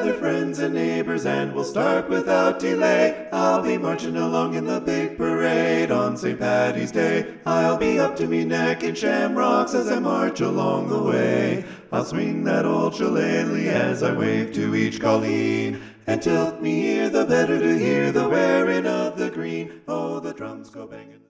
gather friends and neighbors and we'll start without delay. I'll be marching along in the big parade on St. Paddy's Day. I'll be up to me neck in shamrocks as I march along the way. I'll swing that old shillelagh as I wave to each colleen, and tilt me here the better to hear the wearing of the green. Oh, the drums go banging.